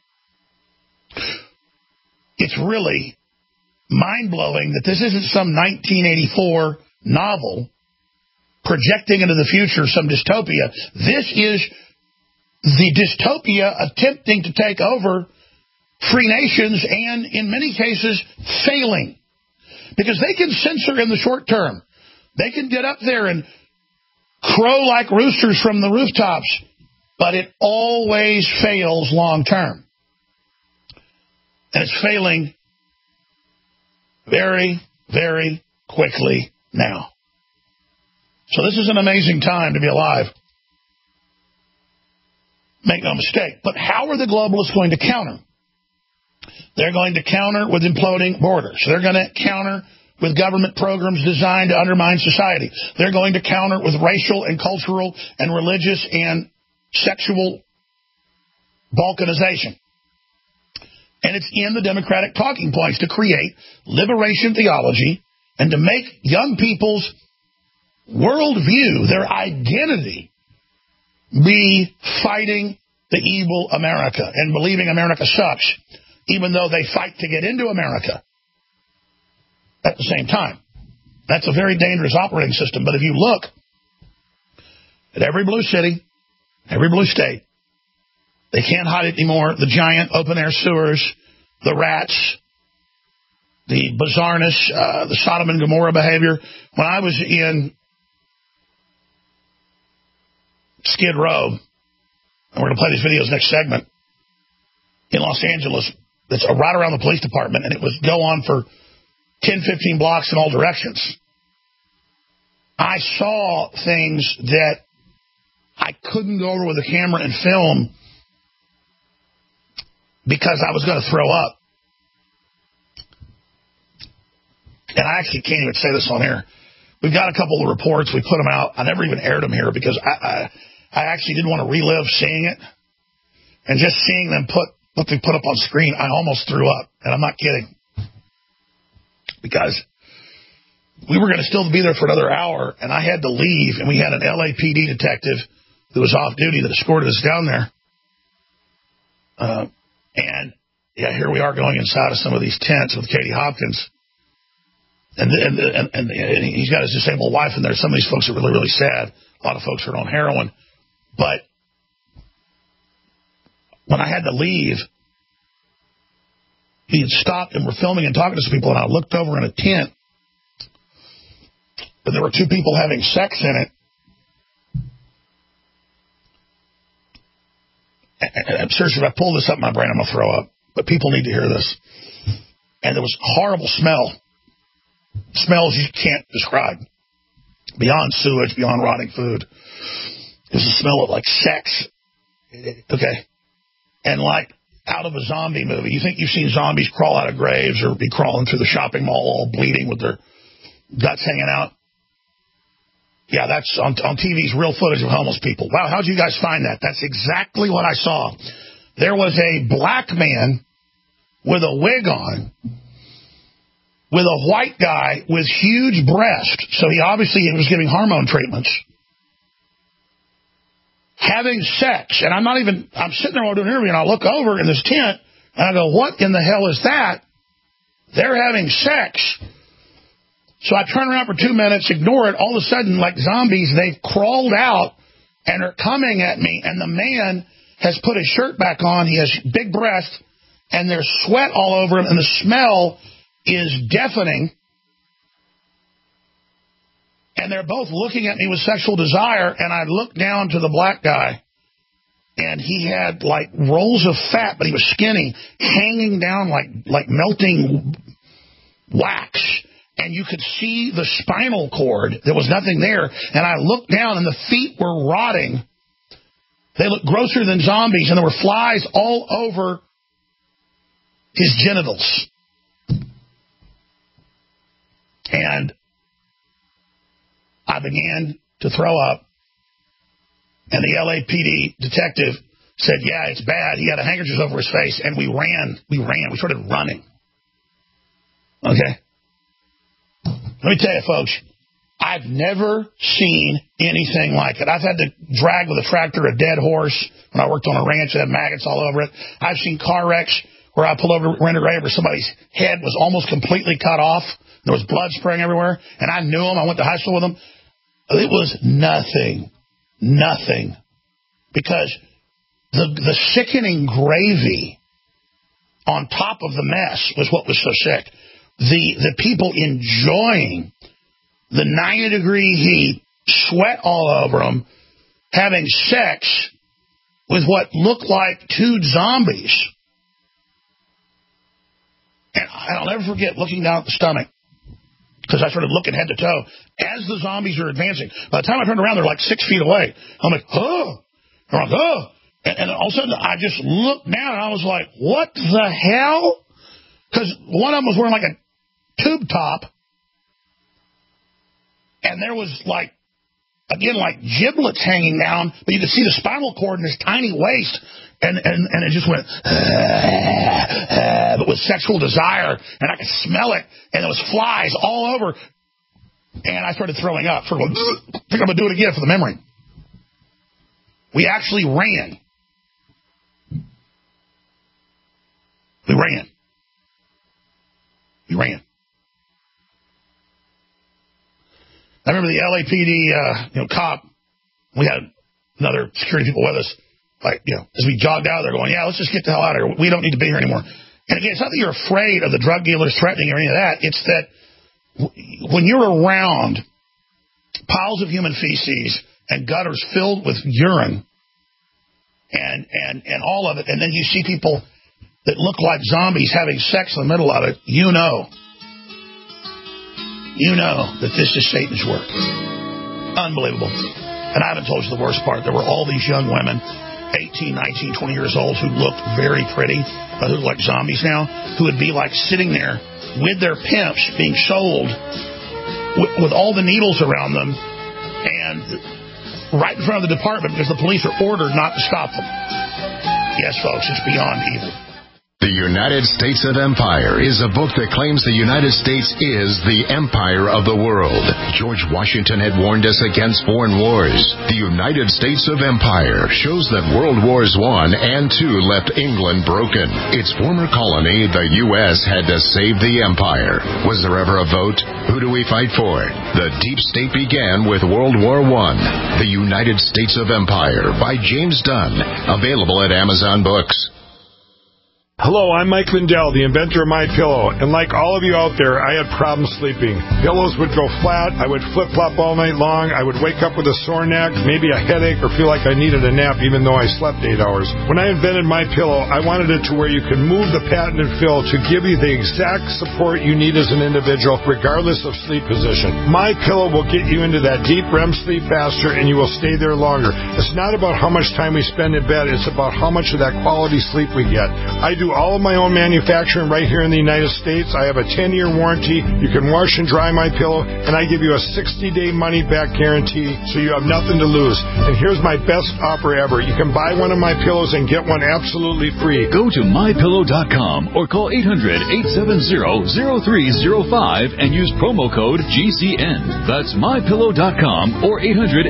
It's really mind-blowing that this isn't some 1984 novel projecting into the future some dystopia. This is the dystopia attempting to take over free nations, and in many cases failing, because they can censor in the short term. They can get up there and crow like roosters from the rooftops, but it always fails long term. And it's failing very, very quickly now. So this is an amazing time to be alive. Make no mistake. But how are the globalists going to counter? They're going to counter with imploding borders. They're going to counter with government programs designed to undermine society. They're going to counter with racial and cultural and religious and sexual balkanization. And it's in the Democratic talking points to create liberation theology and to make young people's worldview, their identity, be fighting the evil America and believing America sucks, even though they fight to get into America at the same time. That's a very dangerous operating system. But if you look at every blue city, every blue state, they can't hide it anymore. The giant open-air sewers, the rats, the bizarreness, the Sodom and Gomorrah behavior. When I was in Skid Row, and we're going to play these videos next segment, in Los Angeles, that's right around the police department, and it would go on for 10, 15 blocks in all directions. I saw things that I couldn't go over with a camera and film because I was going to throw up. And I actually can't even say this on air. We've got a couple of reports. We put them out. I never even aired them here because I actually didn't want to relive seeing it. And just seeing them put what they put up on screen, I almost threw up. And I'm not kidding. Because we were going to still be there for another hour, and I had to leave, and we had an LAPD detective who was off duty that escorted us down there. And, yeah, here we are going inside of some of these tents with Katie Hopkins. And he's got his disabled wife in there. Some of these folks are really, really sad. A lot of folks are on heroin. But when I had to leave, he had stopped and we're filming and talking to some people, and I looked over in a tent, and there were two people having sex in it. And I'm serious, if I pull this up in my brain, I'm going to throw up. But people need to hear this. And there was horrible smell. Smells you can't describe. Beyond sewage, beyond rotting food. It was a smell of like sex. Okay. And like out of a zombie movie. You think you've seen zombies crawl out of graves or be crawling through the shopping mall all bleeding with their guts hanging out? Yeah, that's on TV's real footage of homeless people. Wow, how'd you guys find that? That's exactly what I saw. There was a black man with a wig on with a white guy with huge breasts, so he obviously was giving hormone treatments, having sex. And I'm sitting there while doing an interview, and I look over in this tent, and I go, what in the hell is that? They're having sex. So I turn around for 2 minutes, ignore it. All of a sudden, like zombies, they've crawled out and are coming at me. And the man has put his shirt back on. He has big breasts, and there's sweat all over him, and the smell is deafening. And they're both looking at me with sexual desire, and I look down to the black guy, and he had like rolls of fat, but he was skinny, hanging down like melting wax. And you could see the spinal cord. There was nothing there. And I looked down, and the feet were rotting. They looked grosser than zombies, and there were flies all over his genitals. And I began to throw up, and the LAPD detective said, yeah, it's bad. He had a handkerchief over his face, and we ran. We started running. Okay? Let me tell you, folks, I've never seen anything like it. I've had to drag with a tractor a dead horse when I worked on a ranch that had maggots all over it. I've seen car wrecks where I pulled over, ran a grave where somebody's head was almost completely cut off. There was blood spraying everywhere, and I knew them. I went to high school with them. It was nothing, because the sickening gravy on top of the mess was what was so sick. The people enjoying the 90-degree heat, sweat all over them, having sex with what looked like two zombies. And I'll never forget looking down at the stomach, because I started looking head to toe as the zombies are advancing. By the time I turned around, they're like 6 feet away. I'm like, oh. I'm like, oh. And all of a sudden, I just looked down, and I was like, what the hell? Because one of them was wearing like a tube top, and there was like giblets hanging down, but you could see the spinal cord in his tiny waist, and it just went, but with sexual desire, and I could smell it, and there was flies all over, and I started throwing up. Sort of, I think I'm going to do it again for the memory. We actually ran. We ran. I remember the LAPD, cop. We had another security people with us. Like, as we jogged out, they're going, yeah, let's just get the hell out of here. We don't need to be here anymore. And again, it's not that you're afraid of the drug dealers threatening or any of that. It's that when you're around piles of human feces and gutters filled with urine and all of it, and then you see people that look like zombies having sex in the middle of it, you know that this is Satan's work. Unbelievable. And I haven't told you the worst part. There were all these young women, 18, 19, 20 years old, who looked very pretty, but who looked like zombies now, who would be like sitting there with their pimps being sold with all the needles around them, and right in front of the department because the police are ordered not to stop them. Yes, folks, it's beyond evil. The United States of Empire is a book that claims the United States is the empire of the world. George Washington had warned us against foreign wars. The United States of Empire shows that World Wars I and II left England broken. Its former colony, the U.S., had to save the empire. Was there ever a vote? Who do we fight for? The deep state began with World War I. The United States of Empire by James Dunn. Available at Amazon Books. Hello, I'm Mike Lindell, the inventor of MyPillow, and like all of you out there, I had problems sleeping. Pillows would go flat, I would flip-flop all night long, I would wake up with a sore neck, maybe a headache, or feel like I needed a nap even though I slept 8 hours. When I invented MyPillow, I wanted it to where you could move the patented fill to give you the exact support you need as an individual, regardless of sleep position. MyPillow will get you into that deep REM sleep faster, and you will stay there longer. It's not about how much time we spend in bed, it's about how much of that quality sleep we get. I do all of my own manufacturing right here in the United States. I have a 10-year warranty. You can wash and dry my pillow, and I give you a 60-day money-back guarantee, so you have nothing to lose. And here's my best offer ever. You can buy one of my pillows and get one absolutely free. Go to mypillow.com or call 800-870-0305 and use promo code GCN. That's mypillow.com or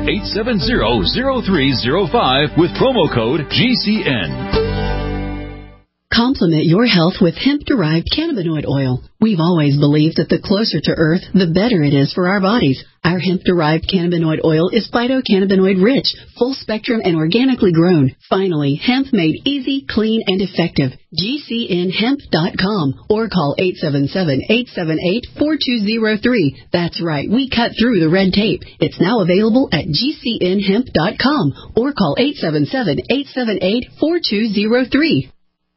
800-870-0305 with promo code GCN. Complement your health with hemp-derived cannabinoid oil. We've always believed that the closer to Earth, the better it is for our bodies. Our hemp-derived cannabinoid oil is phytocannabinoid-rich, full-spectrum, and organically grown. Finally, hemp made easy, clean, and effective. GCNhemp.com or call 877-878-4203. That's right, we cut through the red tape. It's now available at GCNhemp.com or call 877-878-4203.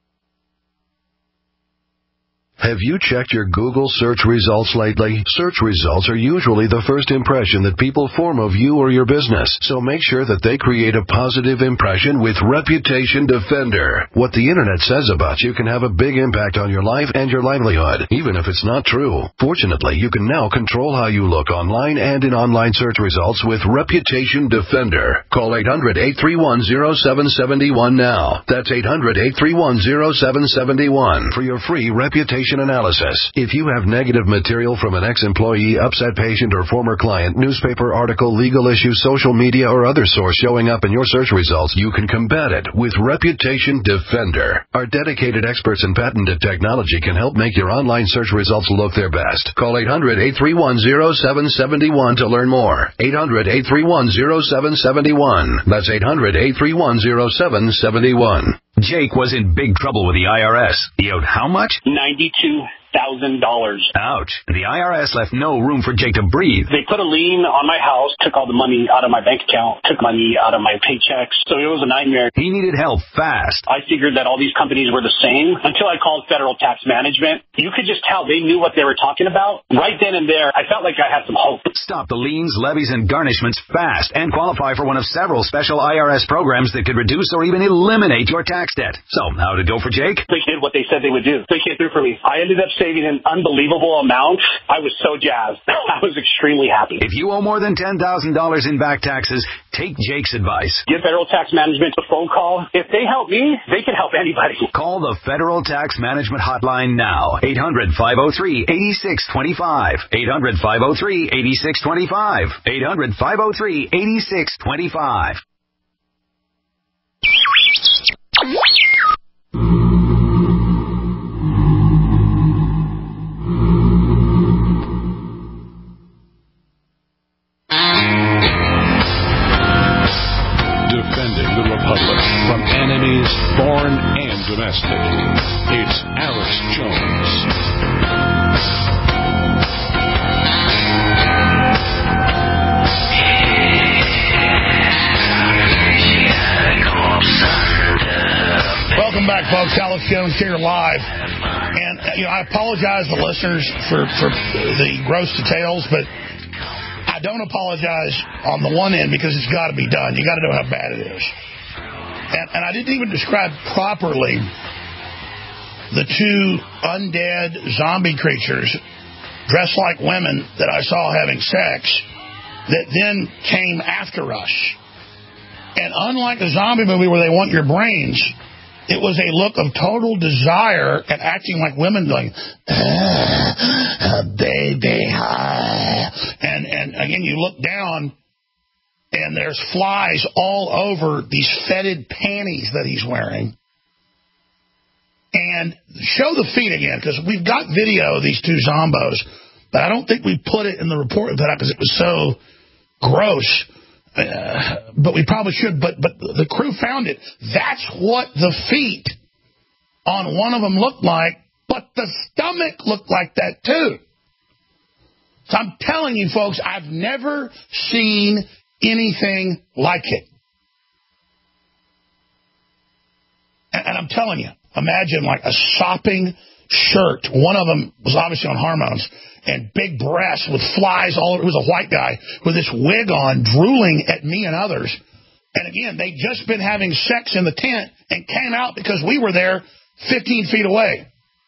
Have you checked your Google search results lately? Search results are usually the first impression that people form of you or your business, so make sure that they create a positive impression with Reputation Defender. What the internet says about you can have a big impact on your life and your livelihood, even if it's not true. Fortunately, you can now control how you look online and in online search results with Reputation Defender. Call 800-831-0771 now. That's 800-831-0771 for your free reputation analysis. If you have negative material from an ex-employee, upset patient, or former client, newspaper article, legal issue, social media, or other source showing up in your search results, you can combat it with Reputation Defender. Our dedicated experts in patented technology can help make your online search results look their best. Call 800-831-0771 to learn more. 800-831-0771. That's 800-831-0771. Jake was in big trouble with the IRS. He owed how much? $92,000. Ouch. The IRS left no room for Jake to breathe. They put a lien on my house, took all the money out of my bank account, took money out of my paychecks. So it was a nightmare. He needed help fast. I figured that all these companies were the same until I called Federal Tax Management. You could just tell they knew what they were talking about. Right then and there, I felt like I had some hope. Stop the liens, levies, and garnishments fast and qualify for one of several special IRS programs that could reduce or even eliminate your tax debt. So, how did it go for Jake? They did what they said they would do. They came through for me. I ended up saving an unbelievable amount. I was so jazzed. I was extremely happy. If you owe more than $10,000 in back taxes, take Jake's advice. Give Federal Tax Management a phone call. If they help me, they can help anybody. Call the Federal Tax Management Hotline now. 800-503-8625. 800-503-8625. 800-503-8625. Defending the Republic from enemies foreign and domestic. It's Alex Jones. Welcome back, folks. Alex Jones here live. And, I apologize to listeners for the gross details, but I don't apologize on the one end because it's got to be done. You got to know how bad it is. And I didn't even describe properly the two undead zombie creatures dressed like women that I saw having sex that then came after us. And unlike a zombie movie where they want your brains, it was a look of total desire and acting like women going, baby, and again, you look down and there's flies all over these fetid panties that he's wearing. And show the feet again, because we've got video of these two zombos, but I don't think we put it in the report because it was so gross. But we probably should. But the crew found it. That's what the feet on one of them looked like, but the stomach looked like that too. So I'm telling you, folks, I've never seen anything like it. And I'm telling you, imagine like a sopping shirt. One of them was obviously on hormones. And big breasts with flies all over. It was a white guy with this wig on, drooling at me and others. And again, they'd just been having sex in the tent and came out because we were there 15 feet away.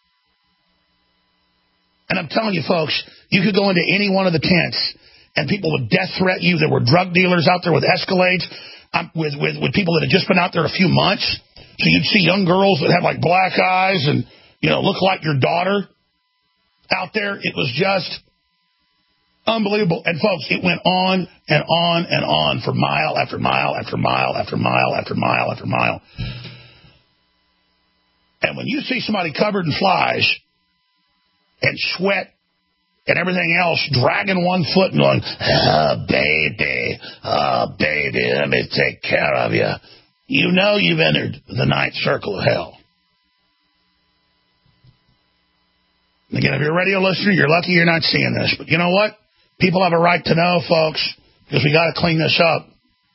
And I'm telling you, folks, you could go into any one of the tents, and people would death threat you. There were drug dealers out there with Escalades, with people that had just been out there a few months. So you'd see young girls that had like black eyes and, look like your daughter out there. It was just unbelievable. And folks, it went on and on and on for mile after mile after mile after mile after mile after mile. And when you see somebody covered in flies and sweat and everything else, dragging one foot and going, oh, baby, let me take care of you. You know you've entered the ninth circle of hell. Again, if you're a radio listener, you're lucky you're not seeing this. But you know what? People have a right to know, folks, because we got to clean this up.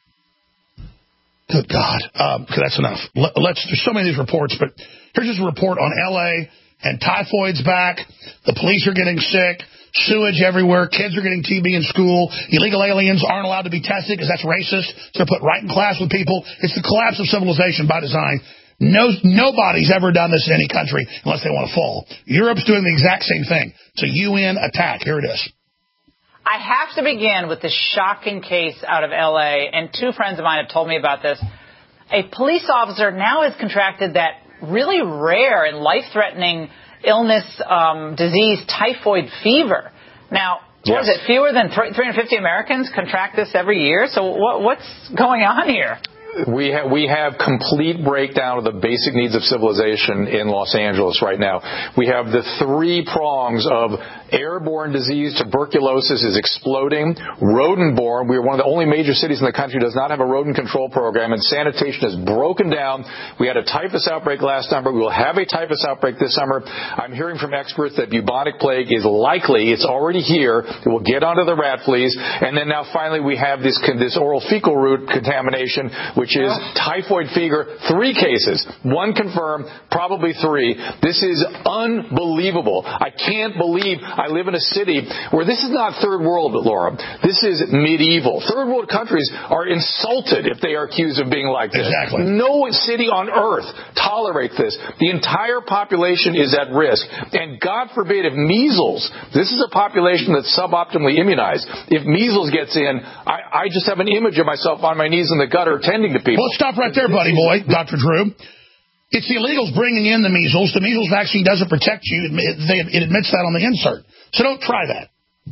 Good God. Okay, that's enough. There's so many of these reports, but here's just a report on L.A., and typhoid's back. The police are getting sick. Sewage everywhere. Kids are getting TB in school. Illegal aliens aren't allowed to be tested because that's racist. So they're put right in class with people. It's the collapse of civilization by design. Nobody's ever done this in any country unless they want to fall. Europe's doing the exact same thing. It's a UN attack. Here it is. I have to begin with this shocking case out of L.A., and two friends of mine have told me about this. A police officer now has contracted that really rare and life-threatening illness, disease, typhoid fever. Now, what is it, fewer than 350 Americans contract this every year? So what's going on here? We have complete breakdown of the basic needs of civilization in Los Angeles right now. We have the three prongs of airborne disease. Tuberculosis is exploding. Rodent-borne. We are one of the only major cities in the country that does not have a rodent control program, and sanitation is broken down. We had a typhus outbreak last summer. We will have a typhus outbreak this summer. I'm hearing from experts that bubonic plague is likely. It's already here. It will get onto the rat fleas. And then now finally we have this oral fecal route contamination, which is typhoid fever. 3 cases. 1 confirmed, probably 3. This is unbelievable. I can't believe I live in a city where this is not third world, Laura. This is medieval. Third world countries are insulted if they are accused of being like this. Exactly. No city on earth tolerates this. The entire population is at risk. And God forbid if measles, this is a population that's suboptimally immunized. If measles gets in, I just have an image of myself on my knees in the gutter tending to people. Well, stop right there, buddy boy, Dr. Drew. It's the illegals bringing in the measles. The measles vaccine doesn't protect you. It admits that on the insert. So don't try that.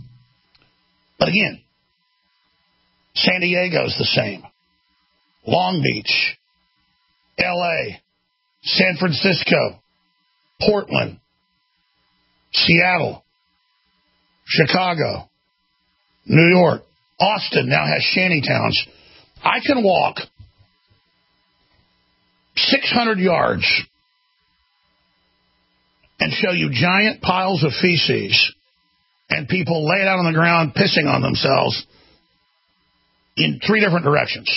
But again, San Diego's the same. Long Beach, L.A., San Francisco, Portland, Seattle, Chicago, New York. Austin now has shanty towns. I can walk 600 yards and show you giant piles of feces and people laid out on the ground pissing on themselves in 3 different directions.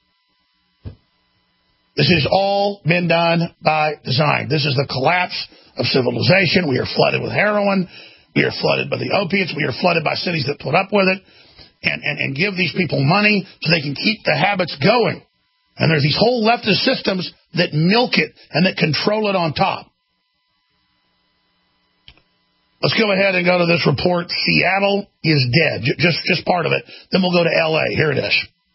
This has all been done by design. This is the collapse of civilization. We are flooded with heroin. We are flooded by the opiates. We are flooded by cities that put up with it and give these people money so they can keep the habits going. And there's these whole leftist systems that milk it and that control it on top. Let's go ahead and go to this report. Seattle is dead. Just part of it. Then we'll go to L.A. Here it is.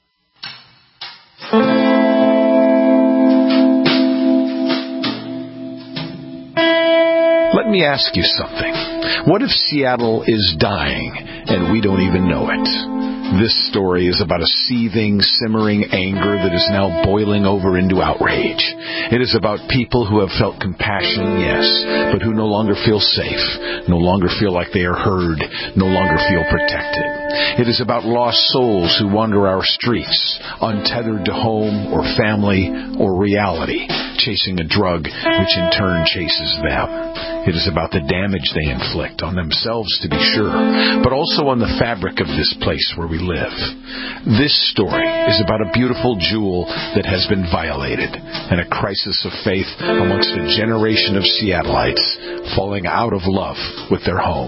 Let me ask you something. What if Seattle is dying and we don't even know it? This story is about a seething, simmering anger that is now boiling over into outrage. It is about people who have felt compassion, yes, but who no longer feel safe, no longer feel like they are heard, no longer feel protected. It is about lost souls who wander our streets, untethered to home or family or reality, chasing a drug which in turn chases them. It is about the damage they inflict on themselves, to be sure, but also on the fabric of this place where we live. This story is about a beautiful jewel that has been violated and a crisis of faith amongst a generation of Seattleites falling out of love with their home.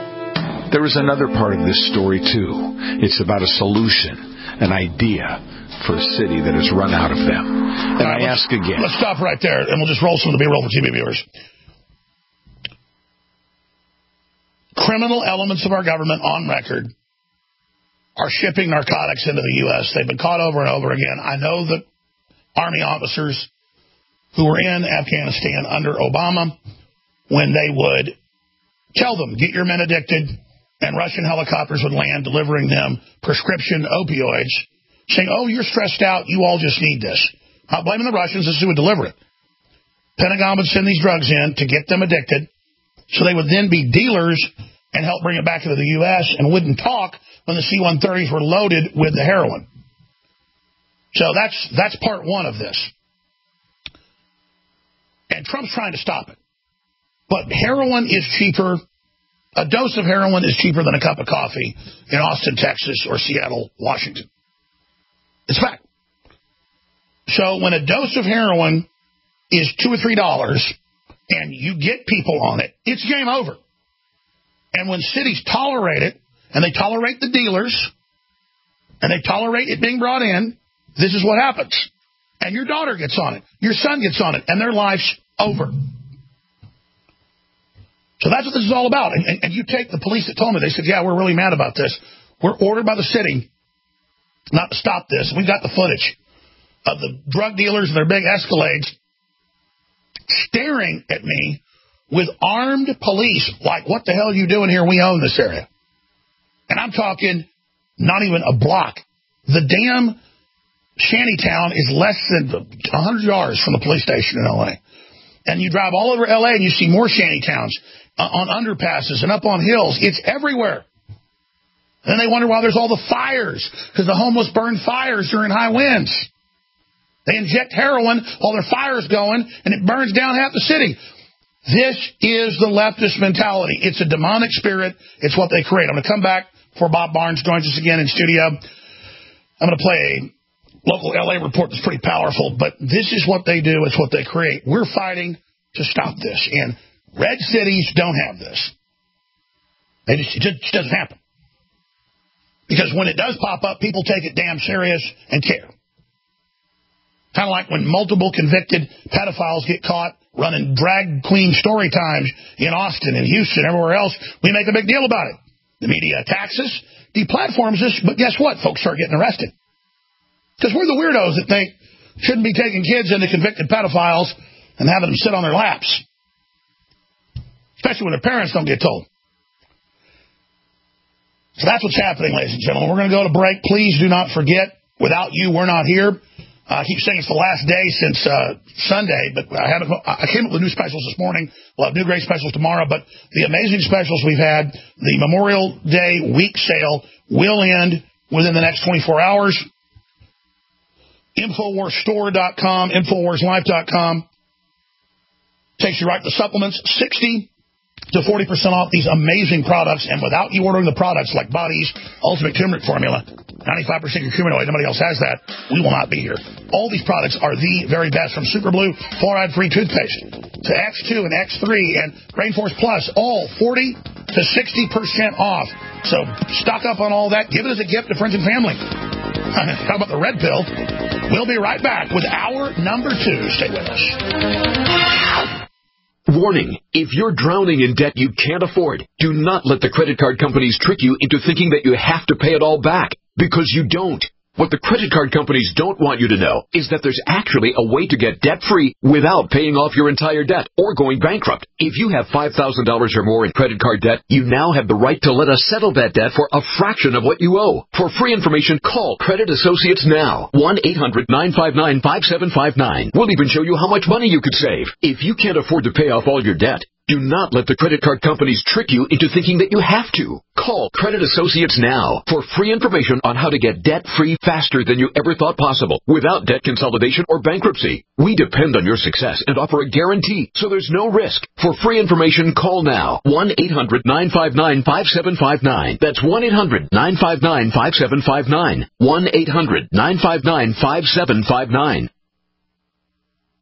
There is another part of this story, too. It's about a solution, an idea, for a city that has run out of them. And I ask again. Let's stop right there, and we'll just roll some of the B-roll for TV viewers. Criminal elements of our government on record are shipping narcotics into the U.S. They've been caught over and over again. I know that Army officers who were in Afghanistan under Obama, when they would tell them, get your men addicted, and Russian helicopters would land delivering them prescription opioids, saying, oh, you're stressed out, you all just need this. Not blaming the Russians, this is who would deliver it. Pentagon would send these drugs in to get them addicted, so they would then be dealers and help bring it back into the U.S. and wouldn't talk when the C-130s were loaded with the heroin. So that's part one of this. And Trump's trying to stop it. But heroin is cheaper. A dose of heroin is cheaper than a cup of coffee in Austin, Texas, or Seattle, Washington. It's fact. So when a dose of heroin is $2 or $3 and you get people on it, it's game over. And when cities tolerate it, and they tolerate the dealers, and they tolerate it being brought in, this is what happens. And your daughter gets on it. Your son gets on it. And their life's over. So that's what this is all about. And you take the police that told me, they said, yeah, we're really mad about this. We're ordered by the city not to stop this. We've got the footage of the drug dealers and their big Escalades staring at me with armed police like, what the hell are you doing here? We own this area. And I'm talking not even a block. The damn shantytown is less than 100 yards from the police station in L.A. And you drive all over L.A. and you see more shantytowns on underpasses and up on hills. It's everywhere. And then they wonder why there's all the fires, because the homeless burn fires during high winds. They inject heroin while their fire's going, and it burns down half the city. This is the leftist mentality. It's a demonic spirit. It's what they create. I'm going to come back before Bob Barnes joins us again in studio. I'm going to play a local L.A. report that's pretty powerful, but this is what they do. It's what they create. We're fighting to stop this, and red cities don't have this. It just doesn't happen. Because when it does pop up, people take it damn serious and care. Kind of like when multiple convicted pedophiles get caught running drag queen story times in Austin and Houston, everywhere else, we make a big deal about it. The media attacks us, deplatforms us, but guess what? Folks start getting arrested. Because we're the weirdos that think shouldn't be taking kids into convicted pedophiles and having them sit on their laps. Especially when their parents don't get told. So that's what's happening, ladies and gentlemen. We're going to go to break. Please do not forget, without you, we're not here. I keep saying it's the last day since Sunday, but I came up with new specials this morning. We'll have new great specials tomorrow, but the amazing specials we've had, the Memorial Day week sale will end within the next 24 hours. InfoWarsStore.com, InfoWarsLife.com takes you right to the supplements, 60 to 40% off these amazing products, and without you ordering the products like Body's Ultimate Turmeric Formula, 95% curcuminoid, nobody else has that, we will not be here. All these products are the very best, from Super Blue fluoride-free toothpaste to X2 and X3 and Rainforest Plus, all 40 to 60% off. So stock up on all that. Give it as a gift to friends and family. How about the red pill? We'll be right back with hour number 2. Stay with us. Warning, if you're drowning in debt you can't afford, do not let the credit card companies trick you into thinking that you have to pay it all back, because you don't. What the credit card companies don't want you to know is that there's actually a way to get debt-free without paying off your entire debt or going bankrupt. If you have $5,000 or more in credit card debt, you now have the right to let us settle that debt for a fraction of what you owe. For free information, call Credit Associates now. 1-800-959-5759. We'll even show you how much money you could save. If you can't afford to pay off all your debt, do not let the credit card companies trick you into thinking that you have to. Call Credit Associates now for free information on how to get debt-free faster than you ever thought possible, without debt consolidation or bankruptcy. We depend on your success and offer a guarantee, so there's no risk. For free information, call now. 1-800-959-5759. That's 1-800-959-5759. 1-800-959-5759.